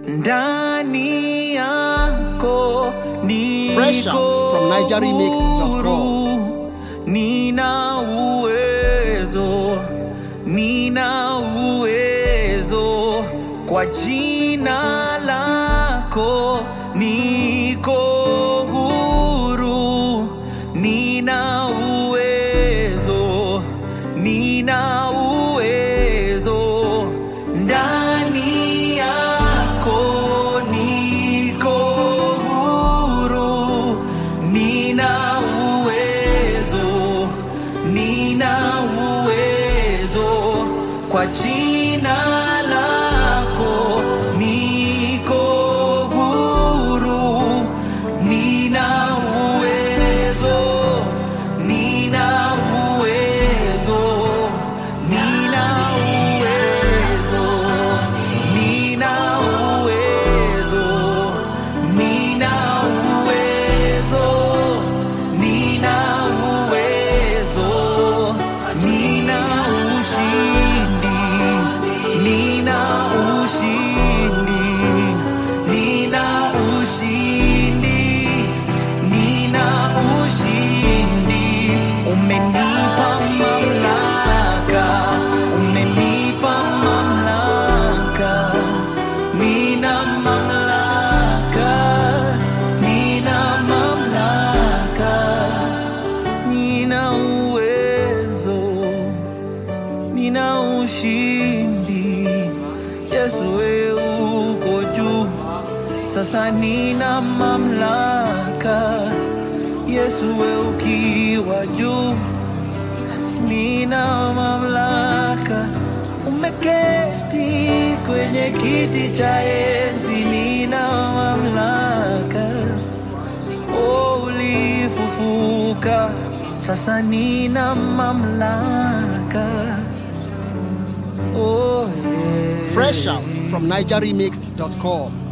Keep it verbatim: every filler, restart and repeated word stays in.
ndani yako niko Fresh out from niger remix dot com. Nina uwezo, nina uwezo, kwa jina lako niko huru. Nina uwezo, nina uwezo, ndani yako niko huru. Nina uwezo, nina uwezo, kwa jina lako niko huru. Nina uwezo, nina uwezo, nina uwezo, nina uwezo, nina uwezo, nina uwezo, nina ushindi, nina ushindi, nina ushindi, nina ushindi. Umenipa mamlaka, umenipa mamlaka, nina mamlaka, nina mamlaka, nina uwezo, nina ushindi. Yesu wewe uko juu, sasa nina mamlaka. Yesu wewe ukiwa juu, nina mamlaka. Umeketi kwenye kiti cha enzi, nina mamlaka. Oh, ulifufuka, sasa nina mamlaka. Oh, yeah. Fresh out from niger remix dot com.